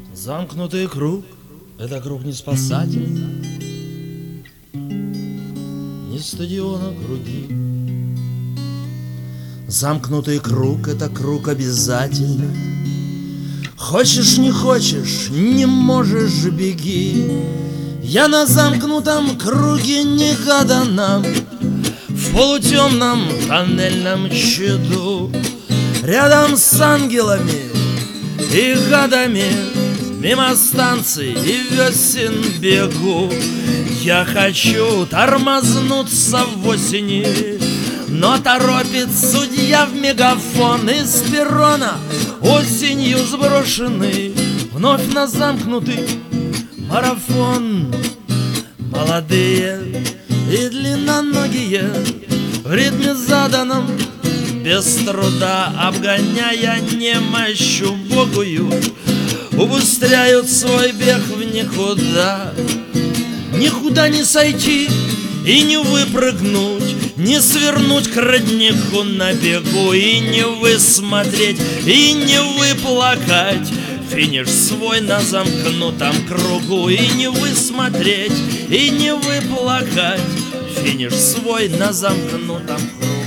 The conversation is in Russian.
Замкнутый круг — это круг не спасательный, не стадиона круги. Замкнутый круг — это круг обязательный. Хочешь, не хочешь, не можешь, беги. Я на замкнутом круге негаданном, в полутемном тоннельном чаду, рядом с ангелами и гадами, мимо станций и весен бегу. Я хочу тормознуться в осени, но торопит судья в мегафон. Из перрона осенью сброшенный вновь на замкнутый марафон. Молодые и длинноногие в ритме заданном, без труда обгоняя немощь убогую, убыстряют свой бег в никуда. Никуда не сойти и не выпрыгнуть, не свернуть к роднику на бегу, и не высмотреть, и не выплакать финиш свой на замкнутом кругу, и не высмотреть, и не выплакать финиш свой на замкнутом кругу.